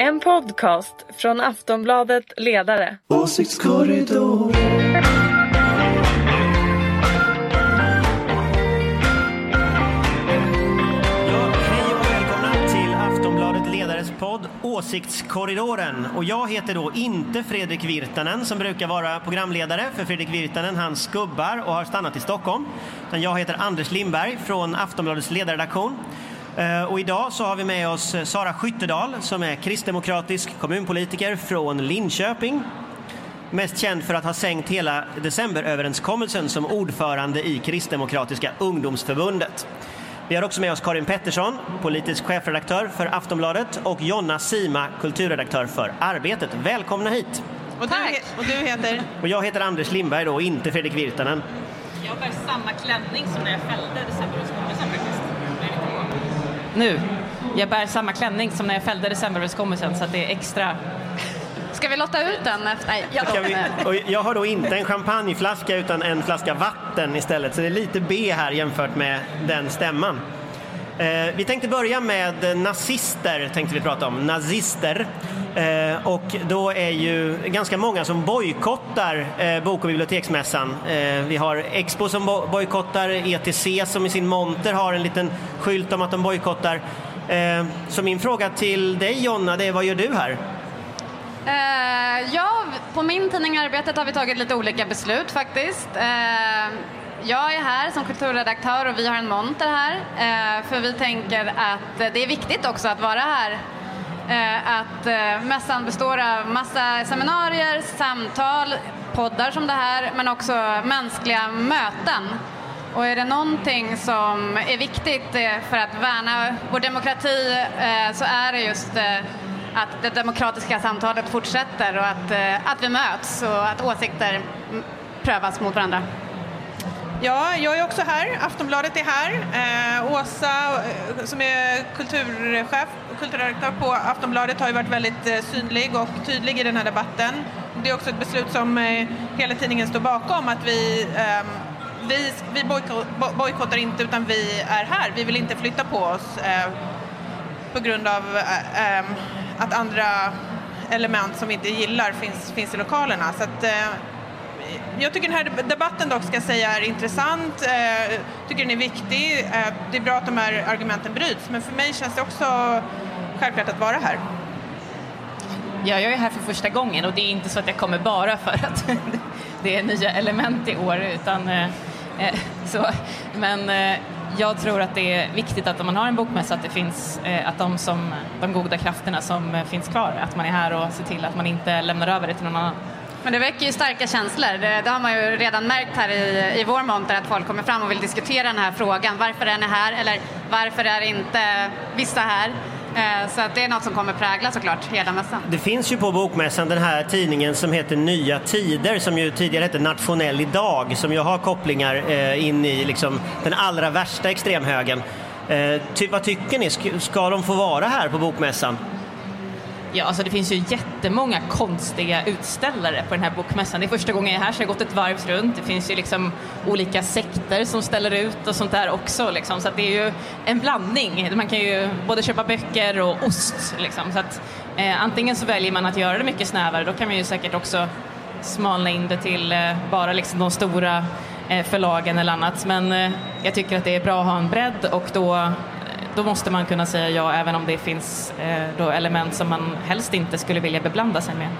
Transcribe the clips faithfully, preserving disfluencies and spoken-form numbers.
En podcast från Aftonbladet Ledare. Åsiktskorridor. Podd Åsiktskorridoren, och jag heter då inte Fredrik Virtanen som brukar vara programledare, för Fredrik Virtanen han skubbar och har stannat i Stockholm, utan jag heter Anders Lindberg från Aftonbladets ledarredaktion. Och idag så har vi med oss Sara Skyttedal som är kristdemokratisk kommunpolitiker från Linköping, mest känd för att ha sänkt hela decemberöverenskommelsen som ordförande i Kristdemokratiska ungdomsförbundet. Vi har också med oss Karin Pettersson, politisk chefredaktör för Aftonbladet, och Jonna Sima, kulturredaktör för Arbetet. Välkomna hit. Och du, och du heter? Och jag heter Anders Lindberg då, inte Fredrik Virtanen. Jag bär samma klänning som när jag fällde decemberöverenskommelsen faktiskt. Nu. Jag bär samma klänning som när jag fällde decemberöverenskommelsen, så att det är extra. Ska vi låta ut den efter? Nej, jag, vi, och jag har då inte en champagneflaska utan en flaska vatten istället. Så det är lite B här jämfört med den stämman. Eh, vi tänkte börja med nazister, tänkte vi prata om. Nazister. Eh, och då är ju ganska många som bojkottar eh, bok- och biblioteksmässan. Eh, vi har Expo som bo- bojkottar, E T C som i sin monter har en liten skylt om att de bojkottar. Eh, så min fråga till dig, Jonna, det är: vad gör du här? Uh, ja, på min tidning Arbetet har vi tagit lite olika beslut faktiskt. Uh, jag är här som kulturredaktör och vi har en monter här. Uh, för vi tänker att det är viktigt också att vara här. Uh, att uh, mässan består av massa seminarier, samtal, poddar som det här, men också mänskliga möten. Och är det någonting som är viktigt uh, för att värna vår demokrati uh, så är det just uh, att det demokratiska samtalet fortsätter och att, eh, att vi möts och att åsikter prövas mot varandra. Ja, jag är också här. Aftonbladet är här. Eh, Åsa, som är kulturchef och kulturredaktör på Aftonbladet, har ju varit väldigt eh, synlig och tydlig i den här debatten. Det är också ett beslut som eh, hela tidningen står bakom, att vi, eh, vi, vi bojko- bojkottar inte, utan vi är här. Vi vill inte flytta på oss eh, på grund av eh, eh, att andra element som vi inte gillar finns, finns i lokalerna. Så att, eh, jag tycker den här debatten dock ska säga är intressant. Eh, tycker den är viktig. Eh, det är bra att de här argumenten bryts. Men för mig känns det också självklart att vara här. Ja, jag är här för första gången, och det är inte så att jag kommer bara för att det är nya element i år. Utan, eh, så, men eh, jag tror att det är viktigt att om man har en bokmässa att det finns eh, att de, som, de goda krafterna som eh, finns kvar, att man är här och ser till att man inte lämnar över det till någon annan. Men det väcker ju starka känslor. Det, det har man ju redan märkt här i, i vår monter, att folk kommer fram och vill diskutera den här frågan. Varför är ni här? Eller varför är inte vissa här? Eh, så att det är något som kommer prägla såklart hela mässan. Det finns ju på bokmässan den här tidningen som heter Nya Tider, som ju tidigare hette Nationell idag, som ju har kopplingar eh, in i liksom den allra värsta extremhögen. Eh, ty, vad tycker ni? Ska, ska de få vara här på bokmässan? Ja, alltså det finns ju jättemånga konstiga utställare på den här bokmässan. Det är första gången jag är här, så jag har gått ett varv runt. Det finns ju liksom olika sekter som ställer ut och sånt där också. Liksom. Så att det är ju en blandning. Man kan ju både köpa böcker och ost. Liksom. Så att, eh, antingen så väljer man att göra det mycket snävare. Då kan man ju säkert också smalna in det till eh, bara liksom de stora eh, förlagen eller annat. Men eh, jag tycker att det är bra att ha en bredd, och då... Då måste man kunna säga ja, även om det finns eh, då element som man helst inte skulle vilja beblanda sig med.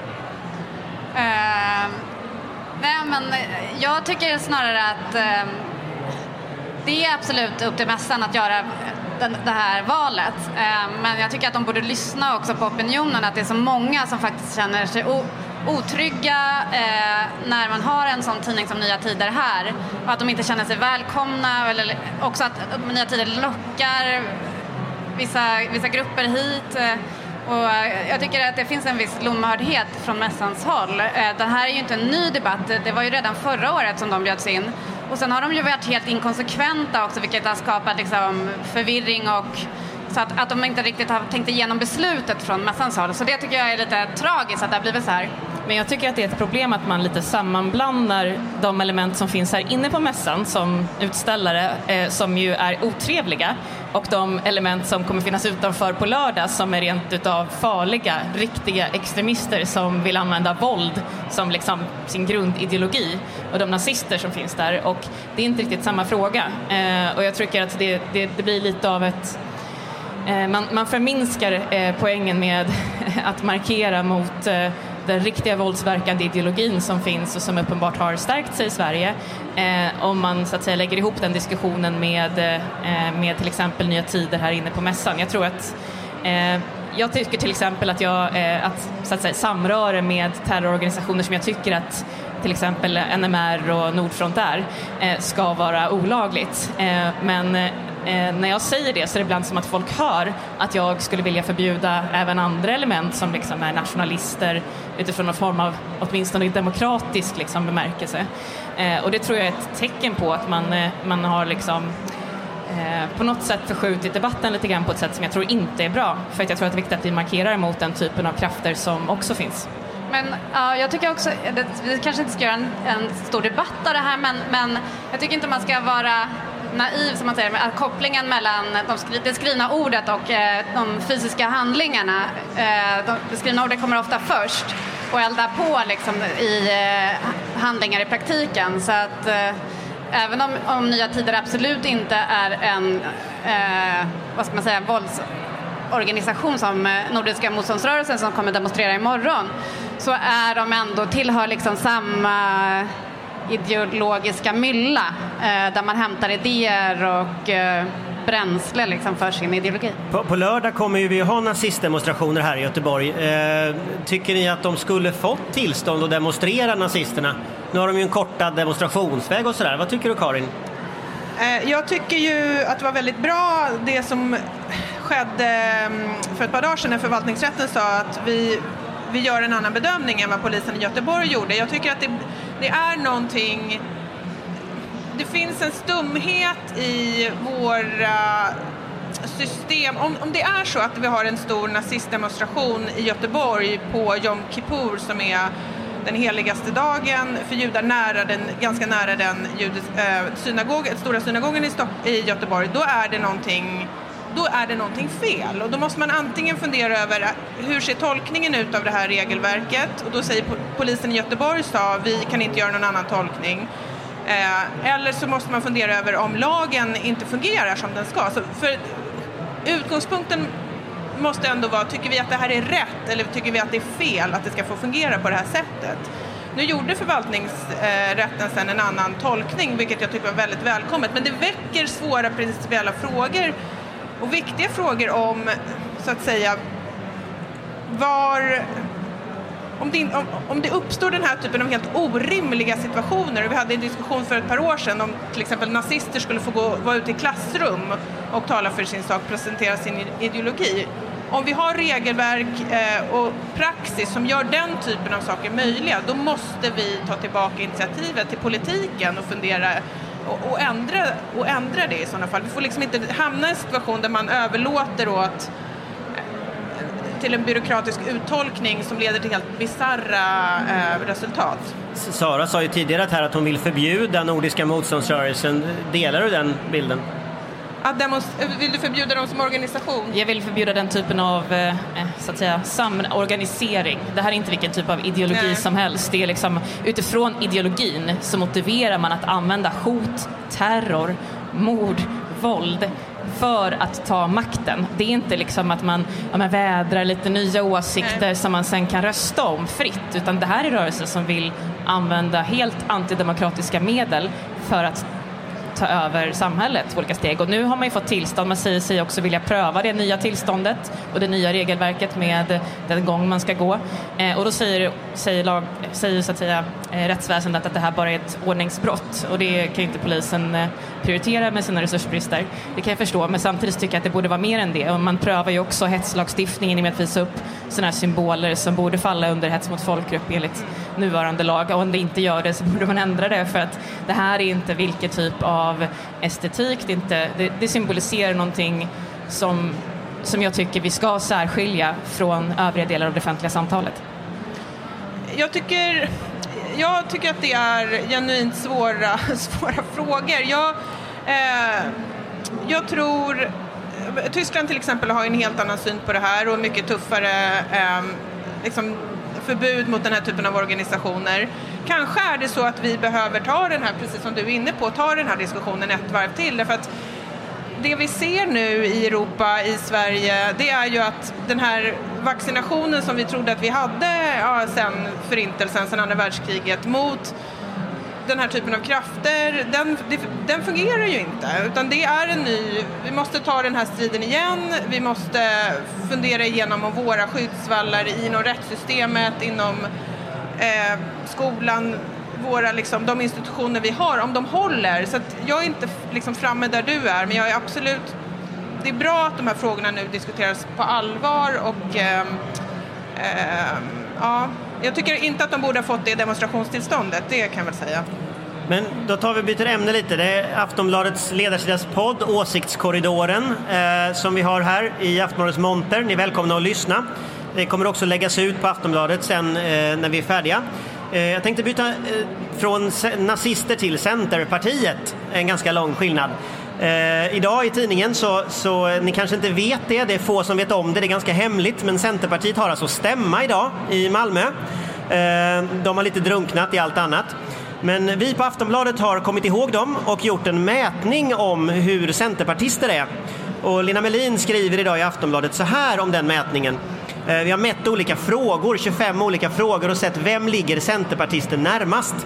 Uh, nej, men jag tycker snarare att uh, det är absolut upp till mässan att göra den, det här valet. Uh, men jag tycker att de borde lyssna också på opinionen, att det är så många som faktiskt känner sig o- otrygga eh, när man har en sån tidning som Nya Tider här, och att de inte känner sig välkomna, eller också att, att Nya Tider lockar vissa, vissa grupper hit. Eh, och jag tycker att det finns en viss lomhördhet från mässans håll. Eh, det här är ju inte en ny debatt, det var ju redan förra året som de bjöds in, och sen har de ju varit helt inkonsekventa också, vilket har skapat liksom förvirring, och så att, att de inte riktigt har tänkt igenom beslutet från mässans håll. Så det tycker jag är lite tragiskt att det har blivit så här. Men jag tycker att det är ett problem att man lite sammanblandar de element som finns här inne på mässan som utställare, eh, som ju är otrevliga, och de element som kommer finnas utanför på lördag som är rent utav farliga, riktiga extremister som vill använda våld som liksom sin grundideologi, och de nazister som finns där. Och det är inte riktigt samma fråga. Eh, och jag tycker att det, det, det blir lite av ett... Eh, man, man förminskar eh, poängen med att markera mot... Eh, den riktiga våldsverkande ideologin som finns och som uppenbart har stärkt sig i Sverige, eh, om man så att säga lägger ihop den diskussionen med, eh, med till exempel Nya Tider här inne på mässan. Jag tror att eh, jag tycker till exempel att jag eh, att, så att säga, samröre med terrororganisationer som jag tycker att till exempel N M R och Nordfront är, eh, ska vara olagligt. Eh, men eh, när jag säger det så är det ibland som att folk hör att jag skulle vilja förbjuda även andra element som liksom är nationalister utifrån någon form av åtminstone demokratisk liksom bemärkelse. Eh, och det tror jag är ett tecken på att man, eh, man har liksom eh, på något sätt förskjutit debatten lite grann på ett sätt som jag tror inte är bra. För att jag tror att det är viktigt att vi markerar mot den typen av krafter som också finns. Men uh, jag tycker också, det, vi kanske inte ska göra en, en stor debatt av det här, men, men jag tycker inte man ska vara naiv, som man säger, att kopplingen mellan de skri, det skrivna ordet och eh, de fysiska handlingarna. Eh, de, det skrivna ordet kommer ofta först och eldar på liksom, i eh, handlingar i praktiken. Så att eh, även om, om Nya Tider absolut inte är en eh, vad ska man säga, våldsorganisation som eh, Nordiska motståndsrörelsen som kommer demonstrera imorgon, så är de ändå tillhör liksom samma ideologiska mylla eh, där man hämtar idéer och eh, bränsle liksom för sin ideologi. På, på lördag kommer ju vi ha nazistdemonstrationer här i Göteborg. Eh, tycker ni att de skulle fått tillstånd att demonstrera nazisterna? Nu har de ju en kortad demonstrationsväg och sådär. Vad tycker du, Karin? Eh, jag tycker ju att det var väldigt bra det som skedde för ett par dagar sedan när förvaltningsrätten sa att vi vi gör en annan bedömning än vad polisen i Göteborg gjorde. Jag tycker att det, det är någonting... Det finns en stumhet i våra system. Om, om det är så att vi har en stor nazistdemonstration i Göteborg på Yom Kippur, som är den heligaste dagen för judar, nära den, ganska nära den judes, äh, synagog, stora synagogen i, Stock- i Göteborg, då är det någonting... då är det någonting fel. Och då måste man antingen fundera över hur ser tolkningen ut av det här regelverket. Och då säger polisen i Göteborg sa vi kan inte göra någon annan tolkning. Eh, eller så måste man fundera över om lagen inte fungerar som den ska. Så för utgångspunkten måste ändå vara, tycker vi att det här är rätt eller tycker vi att det är fel att det ska få fungera på det här sättet. Nu gjorde förvaltningsrätten sen en annan tolkning, vilket jag tycker var väldigt välkommet. Men det väcker svåra principiella frågor och viktiga frågor om, så att säga, var... Om det, om, om det uppstår den här typen av helt orimliga situationer, och vi hade en diskussion för ett par år sedan om till exempel nazister skulle få gå, vara ute i klassrum och tala för sin sak, presentera sin ideologi. Om vi har regelverk eh, och praxis som gör den typen av saker möjliga, då måste vi ta tillbaka initiativet till politiken och fundera och, och, ändra, och ändra det i sådana fall. Vi får liksom inte hamna i en situation där man överlåter åt till en byråkratisk uttolkning som leder till helt bizarra eh, resultat. Sara sa ju tidigare här att hon vill förbjuda Nordiska motståndsrörelsen. Delar du den bilden? Att demonst- vill du förbjuda dem som organisation? Jag vill förbjuda den typen av eh, så att säga, samorganisering. Det här är inte vilken typ av ideologi Nej. som helst. Det är liksom, utifrån ideologin så motiverar man att använda hot, terror, mord, våld för att ta makten. Det är inte liksom att man, ja, man vädrar lite nya åsikter Nej. som man sen kan rösta om fritt, utan det här är rörelser som vill använda helt antidemokratiska medel för att ta över samhället på olika steg. Och nu har man ju fått tillstånd, man säger sig också vilja pröva det nya tillståndet och det nya regelverket med den gång man ska gå. Eh, och då säger, säger, lag, säger så att säga, eh, rättsväsendet att det här bara är ett ordningsbrott, och det kan ju inte polisen eh, prioritera med sina resursbrister. Det kan jag förstå, men samtidigt tycker jag att det borde vara mer än det. Och man prövar ju också hetslagstiftningen med att visa upp sådana här symboler som borde falla under hets mot folkgrupp enligt nuvarande lag. Och om det inte gör det så borde man ändra det, för att det här är inte vilken typ av estetik, det, inte, det, det symboliserar någonting som, som jag tycker vi ska särskilja från övriga delar av det offentliga samtalet. jag tycker, jag tycker att det är genuint svåra, svåra frågor. Jag, eh, jag tror... Tyskland till exempel har en helt annan syn på det här och mycket tuffare eh, liksom förbud mot den här typen av organisationer. Kanske är det så att vi behöver ta den här, precis som du är inne på, ta den här diskussionen ett varv till. Därför att det vi ser nu i Europa, i Sverige, det är ju att den här vaccinationen som vi trodde att vi hade ja, sen förintelsen, sen andra världskriget, mot den här typen av krafter, den, den fungerar ju inte. Utan det är en ny, vi måste ta den här striden igen, vi måste fundera igenom om våra skyddsvallar inom rättssystemet, inom eh, skolan, våra, liksom, de institutioner vi har, om de håller. Så att jag är inte liksom framme där du är, men jag är absolut, det är bra att de här frågorna nu diskuteras på allvar och eh, eh, ja, jag tycker inte att de borde ha fått det demonstrationstillståndet, det kan jag väl säga. Men då tar vi byter ämne lite. Det är Aftonbladets ledarsidas podd Åsiktskorridoren eh, som vi har här i Aftonbladets monter. Ni är välkomna att lyssna. Det kommer också läggas ut på Aftonbladet sen eh, när vi är färdiga. Eh, jag tänkte byta eh, från nazister till Centerpartiet. En ganska lång skillnad. Eh, idag i tidningen så, så ni kanske inte vet det, det är få som vet om det, det är ganska hemligt, men Centerpartiet har alltså stämma idag i Malmö. Eh, de har lite drunknat i allt annat. Men vi på Aftonbladet har kommit ihåg dem och gjort en mätning om hur centerpartister är. Och Lina Melin skriver idag i Aftonbladet så här om den mätningen. Eh, vi har mätt olika frågor, tjugofem olika frågor, och sett vem ligger centerpartister närmast.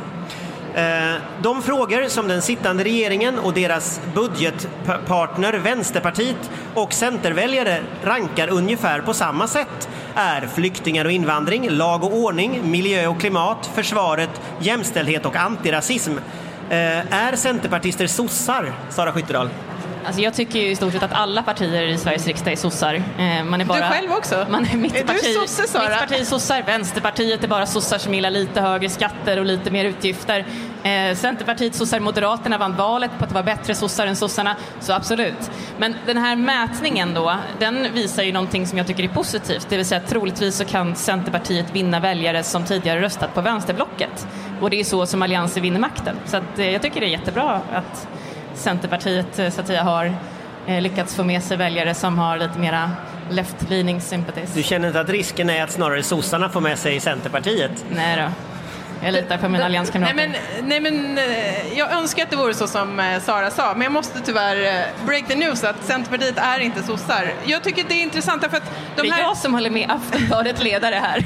De frågor som den sittande regeringen och deras budgetpartner Vänsterpartiet och centerväljare rankar ungefär på samma sätt är flyktingar och invandring, lag och ordning, miljö och klimat, försvaret, jämställdhet och antirasism. Är centerpartister sossar, Sara Skyttedal? Alltså jag tycker ju i stort sett att alla partier i Sveriges riksdag är sossar. Man är bara, du själv också? Man är mitt är parti, du sosse, Sara? Mitt parti är sossar. Vänsterpartiet är bara sossar som gillar lite högre skatter och lite mer utgifter. Eh, Centerpartiet, sossar, Moderaterna vann valet på att det var bättre sossar än sossarna. Så absolut. Men den här mätningen då, den visar ju någonting som jag tycker är positivt. Det vill säga att troligtvis så kan Centerpartiet vinna väljare som tidigare röstat på vänsterblocket. Och det är så som alliansen vinner makten. Så att, eh, jag tycker det är jättebra att Centerpartiet så att säga har eh, lyckats få med sig väljare som har lite mera left-leaning sympathies. Du känner inte att risken är att snarare sossarna får med sig Centerpartiet? Nej då. Jag litar på mina allianskamrater. Nej men, nej men jag önskar att det vore så som Sara sa, men jag måste tyvärr break the news att Centerpartiet är inte sossar. Jag tycker det är intressant för att de det är här... jag som håller med Aftonbladet ledare här.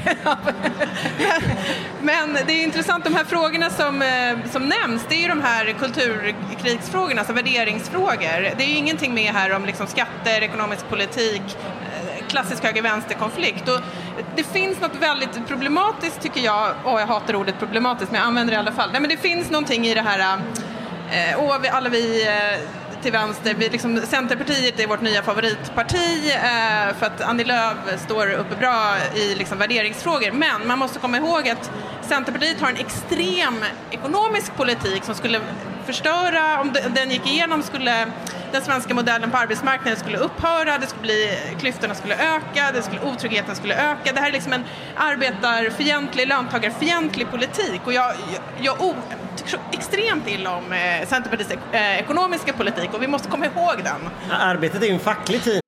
Men det är intressant, de här frågorna som, som nämns, det är ju de här kulturkrigsfrågorna, alltså värderingsfrågor. Det är ju ingenting med här om liksom skatter, ekonomisk politik, klassisk höger-vänster-konflikt. Och det finns något väldigt problematiskt tycker jag, och jag hatar ordet problematiskt men jag använder det i alla fall. Nej, men det finns någonting i det här, eh, och vi, alla vi eh, till vänster, vi, liksom, Centerpartiet är vårt nya favoritparti eh, för att Annie Lööf står uppe bra i liksom, värderingsfrågor, men man måste komma ihåg att Centerpartiet har en extrem ekonomisk politik som skulle förstöra, om den gick igenom skulle den svenska modellen på arbetsmarknaden skulle upphöra, det skulle bli, klyftorna skulle öka, det skulle, otryggheten skulle öka. Det här är liksom en arbetarfientlig, löntagarfientlig politik, och jag, jag, jag oh, tycker så extremt illa om eh, Centerpartiets eh, ekonomiska politik, och vi måste komma ihåg den. Arbetet är ju en facklig tid.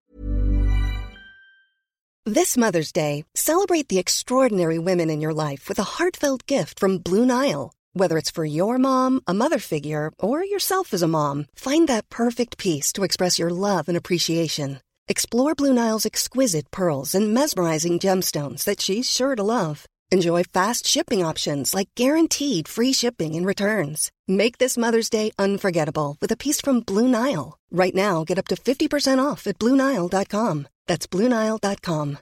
This Mother's Day, celebrate the extraordinary women in your life with a heartfelt gift from Blue Nile. Whether it's for your mom, a mother figure, or yourself as a mom, find that perfect piece to express your love and appreciation. Explore Blue Nile's exquisite pearls and mesmerizing gemstones that she's sure to love. Enjoy fast shipping options like guaranteed free shipping and returns. Make this Mother's Day unforgettable with a piece from Blue Nile. Right now, get up to fifty percent off at blue nile dot com. That's blue nile dot com.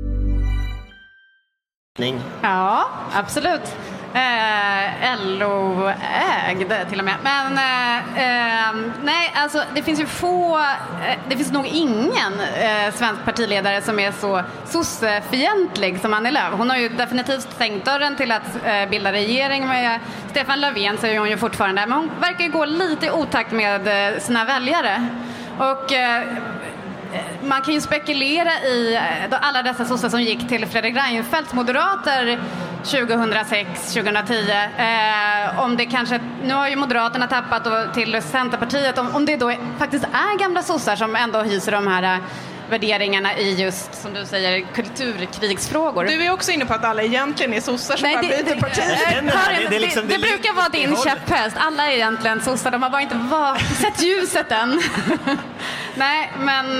Ja, absolut. Eh, L O-ägd till och med. Men eh, eh, nej, alltså det finns ju få, eh, det finns nog ingen eh, svensk partiledare som är så sossefientlig som Annie Lööf. Hon har ju definitivt stängt dörren till att eh, bilda regering med Stefan Löfven, säger hon ju fortfarande. Men hon verkar ju gå lite i otakt med eh, sina väljare. Och eh, man kan ju spekulera i alla dessa sossar som gick till Fredrik Reinfeldts moderater tjugohundrasex tjugohundratio. Eh, om det kanske, nu har ju Moderaterna tappat och till Centerpartiet, om, om det då är, faktiskt är gamla sossar som ändå hyser de här värderingarna i just, som du säger, kulturkrigsfrågor. Du är också inne på att alla egentligen är sossar som Nej, bara det, byter det, parti. det, det, det, liksom, det, det brukar vara din käpphäst. Alla är egentligen sossar, de har bara inte var, sett ljuset än. Nej, men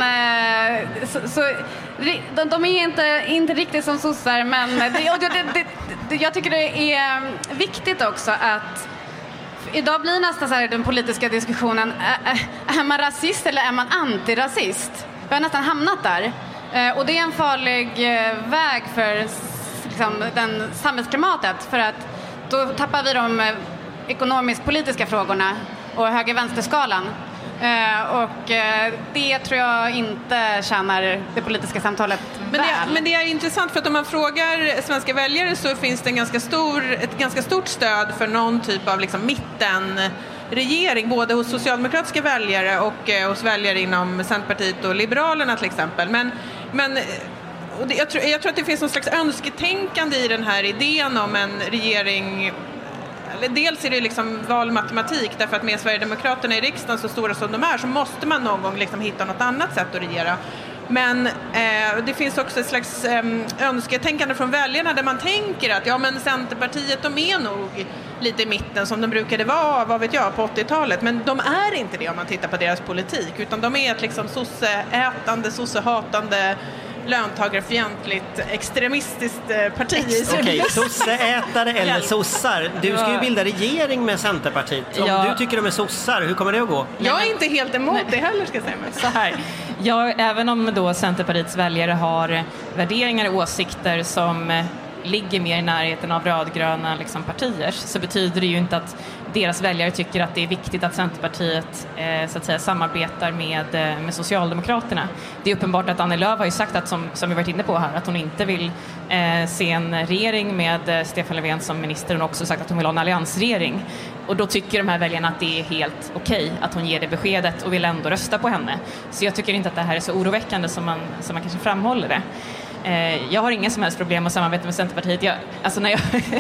så, så, de, de är inte, inte riktigt som sossar, men det, det, det, det, jag tycker det är viktigt också att idag blir nästan så här den politiska diskussionen, är, är man rasist eller är man antirasist? Vi har nästan hamnat där. Eh, och det är en farlig eh, väg för liksom, den samhällsklimatet. För att då tappar vi de eh, ekonomisk-politiska frågorna och höger-vänsterskalan. Eh, och eh, det tror jag inte tjänar det politiska samtalet men väl. det, men det är intressant för att om man frågar svenska väljare så finns det en ganska stor, ett ganska stort stöd för någon typ av liksom, mitten regering, både hos socialdemokratiska väljare och eh, hos väljare inom Centerpartiet och Liberalerna till exempel. Men, men och det, jag, tror, jag tror att det finns någon slags önsketänkande i den här idén om en regering. Dels är det liksom valmatematik, därför att med Sverigedemokraterna i riksdagen så stora som de är så måste man någon gång liksom hitta något annat sätt att regera. Men eh, det finns också ett slags eh, önsketänkande från väljarna där man tänker att ja, men Centerpartiet, de är nog lite i mitten som de brukade vara, vad vet jag, på åttiotalet. Men de är inte det om man tittar på deras politik, utan de är ett liksom sosseätande, sossehatande, löntagarfientligt, extremistiskt parti. Okej, okay, sosseätare eller sossar. Du ska ju bilda regering med Centerpartiet. Om ja. du tycker de är sossar, hur kommer det att gå? Jag är inte helt emot Nej. det heller, ska jag säga mig. Så här. Ja, även om då Centerpartiets väljare har värderingar och åsikter som ligger mer i närheten av rödgröna liksom, partiers, så betyder det ju inte att deras väljare tycker att det är viktigt att Centerpartiet eh, så att säga, samarbetar med, eh, med Socialdemokraterna. Det är uppenbart att Annie Lööf har ju sagt, att, som, som vi varit inne på här, att hon inte vill eh, se en regering med eh, Stefan Löfven som minister. Hon har också sagt att hon vill ha en alliansregering. Och då tycker de här väljarna att det är helt okej att hon ger det beskedet och vill ändå rösta på henne. Så jag tycker inte att det här är så oroväckande som man, som man kanske framhåller det. Jag har ingen som helst problem att samarbeta med Centerpartiet. Jag, alltså när jag,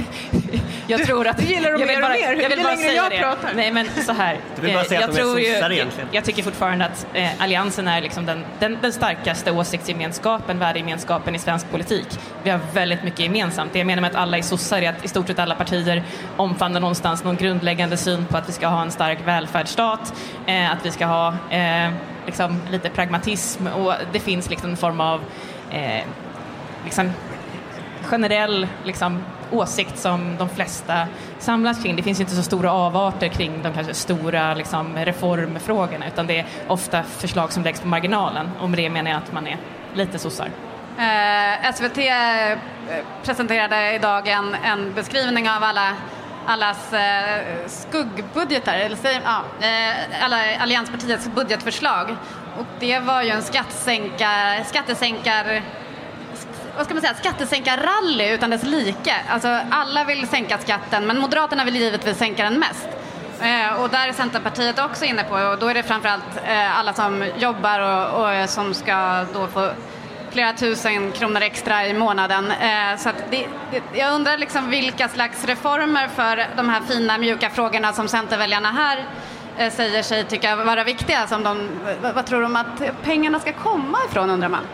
jag du, tror att... Du gillar dem jag mer bara, och mer. Jag vill bara säga jag det. Pratar. Nej, men så här. Du vill bara säga jag att de är tror ju, sossar jag, egentligen. jag tycker fortfarande att eh, alliansen är liksom den, den, den starkaste åsiktsgemenskapen, värdegemenskapen i svensk politik. Vi har väldigt mycket gemensamt. Det jag menar med att alla är sossar är att i stort sett alla partier omfamnar någonstans någon grundläggande syn på att vi ska ha en stark välfärdsstat, eh, att vi ska ha eh, liksom lite pragmatism, och det finns liksom en form av eh, liksom generell liksom, åsikt som de flesta samlas kring. Det finns inte så stora avarter kring de kanske stora liksom, reformfrågorna, utan det är ofta förslag som läggs på marginalen. Och med det menar jag att man är lite sossar. Eh, S V T presenterade idag en, en beskrivning av alla allas eh, skuggbudgetar, eller säger, ja, eh, alla allianspartiets budgetförslag. Och det var ju en skattesänkar, skattesänkar vad ska man säga, skattesänkarrally utan dess like. Alltså alla vill sänka skatten, men Moderaterna vill givetvis sänka den mest. Eh, och där är Centerpartiet också inne på, och då är det framförallt eh, alla som jobbar och, och som ska då få flera tusen kronor extra i månaden. Eh, så att det, det, jag undrar liksom vilka slags reformer för de här fina mjuka frågorna som Centerväljarna här eh, säger sig tycka vara viktiga. Som de, vad, vad tror de att pengarna ska komma ifrån, undrar man?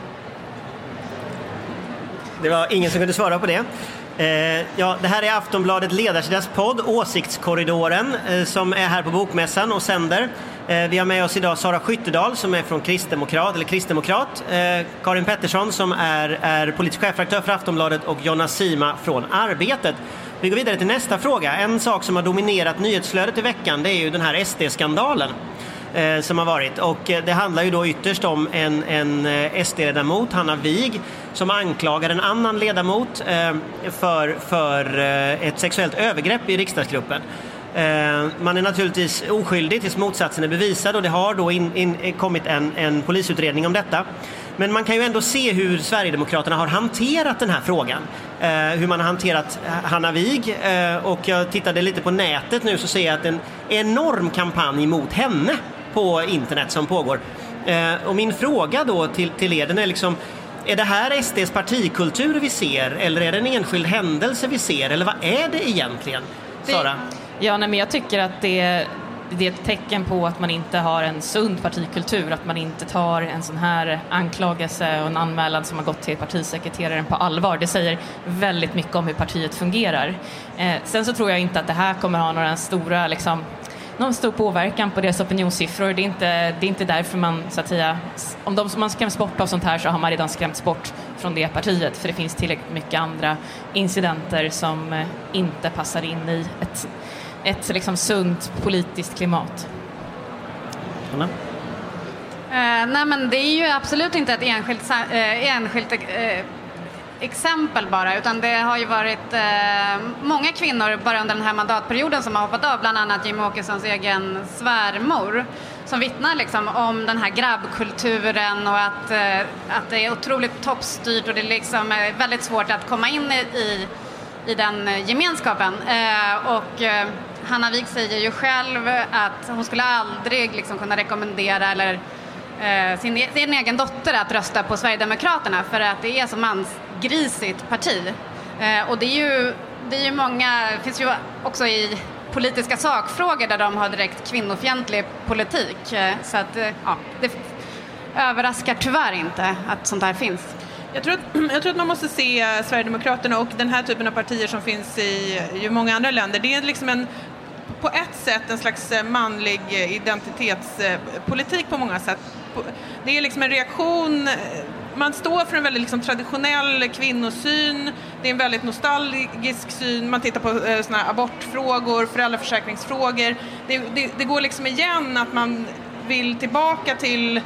Det var ingen som kunde svara på det. Eh, ja, det här är Aftonbladet Ledarsidaspodd, Åsiktskorridoren, eh, som är här på Bokmässan och sänder. Eh, vi har med oss idag Sara Skyttedal som är från Kristdemokrat, eller Kristdemokrat. Eh, Karin Pettersson som är, är politisk chefredaktör för Aftonbladet och Jonna Sima från Arbetet. Vi går vidare till nästa fråga. En sak som har dominerat nyhetsflödet i veckan, det är ju den här S D-skandalen. Som har varit, och det handlar ju då ytterst om en, en S D-ledamot, Hanna Wig, som anklagar en annan ledamot eh, för, för eh, ett sexuellt övergrepp i riksdagsgruppen. Eh, man är naturligtvis oskyldig tills motsatsen är bevisad, och det har då in, in, kommit en, en polisutredning om detta. Men man kan ju ändå se hur Sverigedemokraterna har hanterat den här frågan. Eh, hur man har hanterat Hanna Wig. Eh, och jag tittade lite på nätet nu, så ser jag att en enorm kampanj mot henne på internet som pågår. Eh, och min fråga då till, till er, den är liksom, Är det här S D:s partikultur vi ser, eller är det en enskild händelse vi ser, eller vad är det egentligen, Sara? Ja, nej, men jag tycker att det, det är ett tecken på att man inte har en sund partikultur, att man inte tar en sån här anklagelse och en anmälan som har gått till partisekreteraren på allvar. Det säger väldigt mycket om hur partiet fungerar. Eh, sen så tror jag inte att det här kommer ha några stora liksom, någon stor påverkan på deras opinionssiffror. Det är inte, det är inte därför man, så att säga, om de, man skräms bort av sånt här, så har man redan skrämts bort från det partiet, för det finns tillräckligt mycket andra incidenter som eh, inte passar in i ett, ett liksom sunt politiskt klimat. Anna? Eh, nej, men det är ju absolut inte ett enskilt, eh, enskilt eh, exempel bara, utan det har ju varit eh, många kvinnor bara under den här mandatperioden som har hoppat av, bland annat Jimmie Åkessons egen svärmor, som vittnar liksom om den här grabbkulturen och att, eh, att det är otroligt toppstyrt och det liksom är väldigt svårt att komma in i, i, i den gemenskapen. Eh, och eh, Hanna Wigh säger ju själv att hon skulle aldrig liksom kunna rekommendera eller eh, sin, sin egen dotter att rösta på Sverigedemokraterna, för att det är så mansgrisigt parti. Eh, och det är ju, det är ju många, det finns ju också i politiska sakfrågor där de har direkt kvinnofientlig politik. Eh, så att eh, ja, det överraskar tyvärr inte att sånt här finns. Jag tror, att, jag tror att man måste se Sverigedemokraterna och den här typen av partier som finns i, i många andra länder. Det är liksom en, på ett sätt en slags manlig identitetspolitik på många sätt. Det är liksom en reaktion, man står för en väldigt liksom traditionell kvinnosyn, det är en väldigt nostalgisk syn, man tittar på eh, såna här abortfrågor, föräldraförsäkringsfrågor. Det, det, det går liksom igen att man vill tillbaka till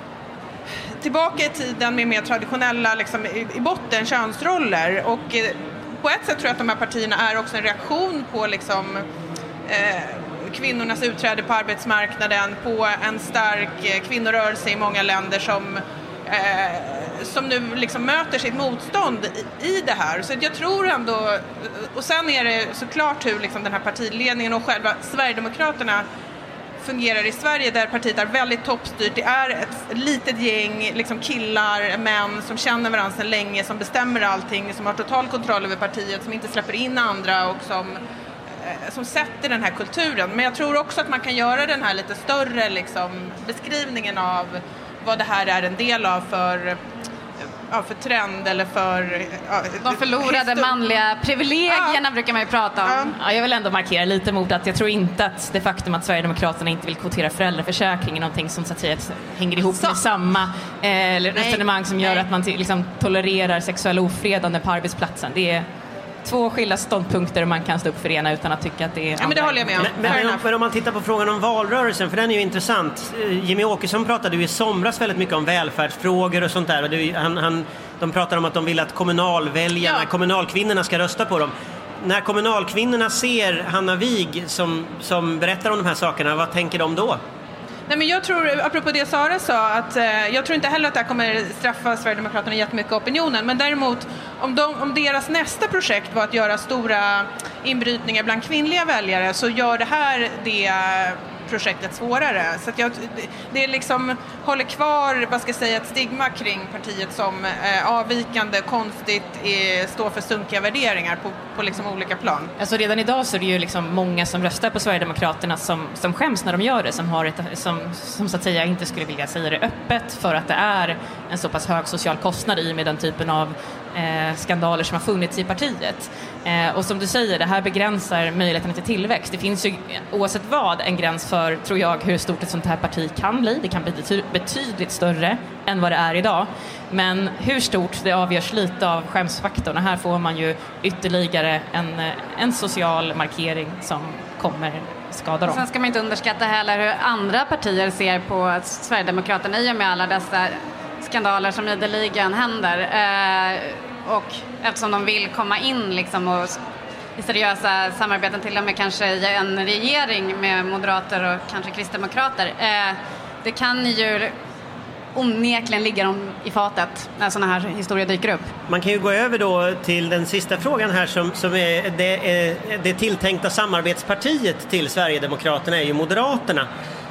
tillbaka i tiden med mer traditionella liksom, i, i botten könsroller, och eh, på ett sätt tror jag att de här partierna är också en reaktion på liksom, eh, kvinnornas utträde på arbetsmarknaden, på en stark eh, kvinnorörelse i många länder som, eh, som nu liksom möter sitt motstånd i, i det här. Så jag tror ändå, och sen är det såklart hur liksom, den här partiledningen och själva Sverigedemokraterna fungerar i Sverige, där partiet är väldigt toppstyrt. Det är ett litet gäng liksom killar, män som känner varandra sedan länge, som bestämmer allting, som har total kontroll över partiet, som inte släpper in andra och som, eh, som sätter den här kulturen. Men jag tror också att man kan göra den här lite större liksom, beskrivningen av vad det här är en del av för Ja, för trend eller för... Ja, de förlorade histor- manliga privilegierna ja. brukar man ju prata om. Ja. Ja, jag vill ändå markera lite mot att jag tror inte att det faktum att Sverigedemokraterna inte vill kvotera föräldraförsäkring är någonting som så att säga hänger ihop så. med samma eh, resonemang som gör Nej. att man t- liksom, tolererar sexuell ofredande på arbetsplatsen. Det är två skilda ståndpunkter man kan stå upp för ena utan att tycka att det är... Ja, men det håller jag med om. Men, men, men om man tittar på frågan om valrörelsen, för den är ju intressant. Jimmie Åkesson pratade ju i somras väldigt mycket om välfärdsfrågor och sånt där. Och det, han, han, de pratar om att de vill att kommunalväljarna, ja. kommunalkvinnorna ska rösta på dem. När kommunalkvinnorna ser Hanna Wigh som, som berättar om de här sakerna, vad tänker de då? Nej, men jag tror, apropå det Sara sa, att eh, jag tror inte heller att det här kommer straffa Sverigedemokraterna jättemycket opinionen, men däremot om, de, om deras nästa projekt var att göra stora inbrytningar bland kvinnliga väljare, så gör det här det projektet svårare. Så att jag, det är liksom håller kvar, vad ska jag säga, ett stigma kring partiet som eh, avvikande, konstigt, eh, står för sunkiga värderingar på, på liksom olika plan. Alltså redan idag så är det ju liksom många som röstar på Sverigedemokraterna som, som skäms när de gör det, som, har ett, som, som så att säga inte skulle vilja säga det öppet för att det är en så pass hög social kostnad i med den typen av eh, skandaler som har funnits i partiet. Eh, och som du säger, det här begränsar möjligheten till tillväxt. Det finns ju oavsett vad en gräns för, tror jag, hur stort ett sånt här parti kan bli. Det kan bli bety- betydligt större än vad det är idag. Men hur stort, det avgörs lite av skämsfaktorn. Och här får man ju ytterligare en, en social markering som kommer skada dem. Sen ska man inte underskatta heller hur andra partier ser på Sverigedemokraterna i och med alla dessa skandaler som ideligen händer. Eh, och eftersom de vill komma in liksom och i seriösa samarbeten, till och med kanske i en regering med moderater och kanske kristdemokrater. Eh, det kan ju onekligen ligga dem i fatet när sådana här historier dyker upp. Man kan ju gå över då till den sista frågan här som, som är det, är det tilltänkta samarbetspartiet till Sverigedemokraterna är ju Moderaterna.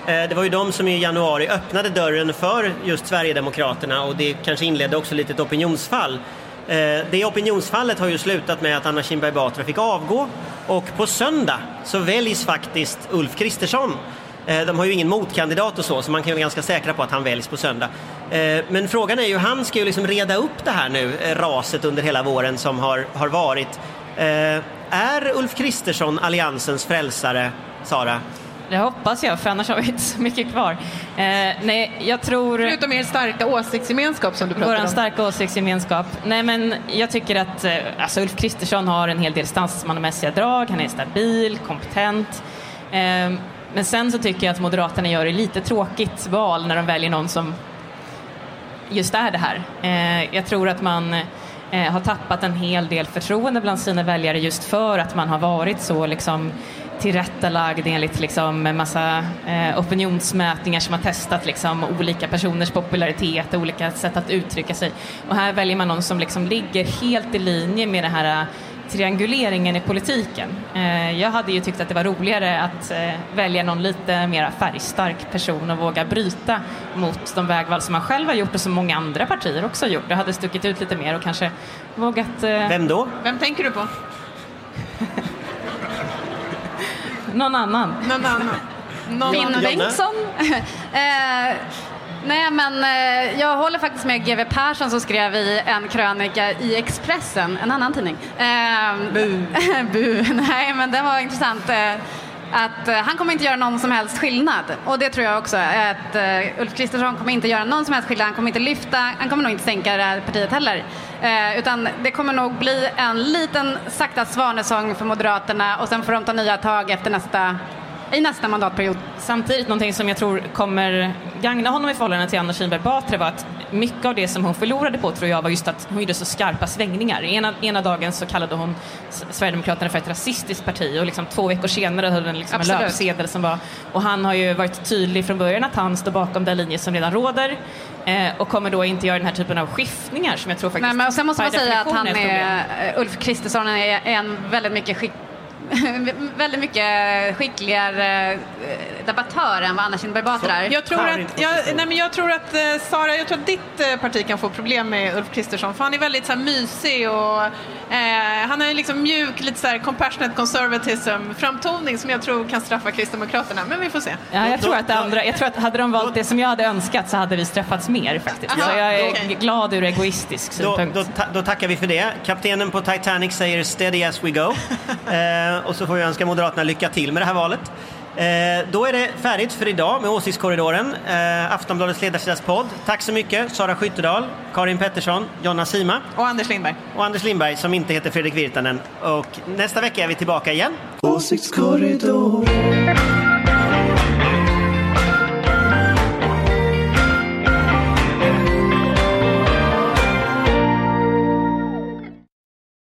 Det var ju de som i januari öppnade dörren för just Sverigedemokraterna och det kanske inledde också lite ett opinionsfall. Det opinionsfallet har ju slutat med att Anna Kinberg Batra fick avgå och på söndag så väljs faktiskt Ulf Kristersson. De har ju ingen motkandidat och så, så man kan ju vara ganska säkra på att han väljs på söndag. Men frågan är ju, han ska ju liksom reda upp det här nu, raset under hela våren som har, har varit. Är Ulf Kristersson alliansens frälsare, Sara? Det hoppas jag, för annars har vi inte så mycket kvar. Eh, nej, jag tror... Förutom er starka åsiktsgemenskap som du pratar om. Vår starka åsiktsgemenskap. Nej, men jag tycker att eh, alltså Ulf Kristersson har en hel del statsmannamässiga drag. Han är stabil, kompetent. Eh, men sen så tycker jag att Moderaterna gör det lite tråkigt val när de väljer någon som just är det här. Eh, jag tror att man... Eh, har tappat en hel del förtroende bland sina väljare just för att man har varit så liksom tillrättalagd enligt liksom en massa eh, opinionsmätningar som har testat liksom olika personers popularitet och olika sätt att uttrycka sig. Och här väljer man någon som liksom ligger helt i linje med den här trianguleringen i politiken. Eh, jag hade ju tyckt att det var roligare att eh, välja någon lite mer färgstark person och våga bryta mot de vägval som man själv har gjort och som många andra partier också har gjort. Det hade stuckit ut lite mer och kanske vågat... Eh... Vem då? Vem tänker du på? Någon annan. Någon annan. Någon Finn annan. Bengtsson. eh, nej, men eh, jag håller faktiskt med G W Persson som skrev i en krönika i Expressen, en annan tidning. Eh, Bu. Bu. Nej, men det var intressant. Eh, att eh, han kommer inte göra någon som helst skillnad. Och det tror jag också. Att eh, Ulf Kristersson kommer inte göra någon som helst skillnad. Han kommer inte lyfta, han kommer nog inte sänka det här partiet heller. Eh, utan det kommer nog bli en liten sakta svanesång för Moderaterna. Och sen får de ta nya tag efter nästa, i nästa mandatperiod. Samtidigt, någonting som jag tror kommer gagna honom i förhållande till Anna Kinberg Batra var att mycket av det som hon förlorade på, tror jag, var just att hon gjorde så skarpa svängningar. Ena, ena dagen så kallade hon Sverigedemokraterna för ett rasistiskt parti och liksom två veckor senare höll den liksom en löpsedel som var... Och han har ju varit tydlig från början att han står bakom den linje som redan råder eh, och kommer då inte göra den här typen av skiftningar som jag tror faktiskt... Nej, men sen måste man säga att han är, Ulf Kristersson är en väldigt mycket skick väldigt mycket skickligare debattör än vad Anna Kinberg Batra är. Jag tror att, jag, nej men jag tror att Sara, jag tror att ditt parti kan få problem med Ulf Kristersson, för han är väldigt så här mysig och eh, han har liksom mjuk, lite så här compassionate conservatism framtoning som jag tror kan straffa Kristdemokraterna, men vi får se. Ja, jag tror att andra, jag tror att hade de valt det som jag hade önskat så hade vi straffats mer faktiskt. Aha, så jag är okay. glad ur egoistisk synpunkt. Då, då, ta, då tackar vi för det. Kaptenen på Titanic säger steady as we go. eh, och så får vi önska Moderaterna lycka till med det här valet. Eh, då är det färdigt för idag med Åsiktskorridoren, eh, Aftonbladets ledarsidaspodd. Tack så mycket Sara Skyttedal, Karin Pettersson, Jonna Sima och Anders Lindberg. Och Anders Lindberg som inte heter Fredrik Virtanen. Och nästa vecka är vi tillbaka igen. Åsiktskorridoren.